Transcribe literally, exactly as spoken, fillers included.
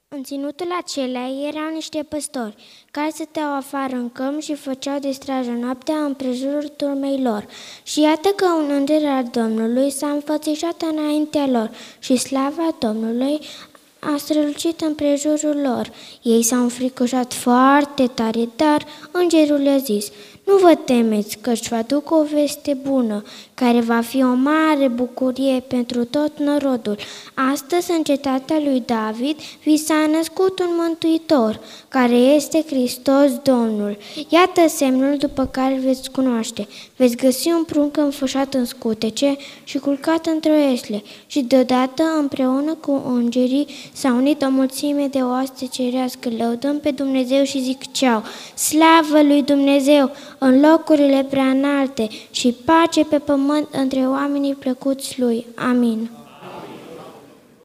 În ținutul acela erau niște păstori, care stăteau afară în câmp și făceau de strajă noaptea împrejurul turmei lor. Și iată că un înger al Domnului s-a înfățișat înaintea lor și slava Domnului a strălucit împrejurul lor. Ei s-au înfricoșat foarte tare, dar îngerul le-a zis: nu vă temeți, căci vă aduc o veste bună, care va fi o mare bucurie pentru tot norodul. Astăzi, în cetatea lui David, vi s-a născut un mântuitor, care este Hristos Domnul. Iată semnul după care îl veți cunoaște. Veți găsi un prunc înfășat în scutece și culcat într-o iesle. Și deodată, împreună cu îngerii, s-a unit o mulțime de oaste cerească, lăudăm pe Dumnezeu și ziceau: slavă lui Dumnezeu în locurile prea înalte și pace pe pământ între oamenii plăcuți lui. Amin.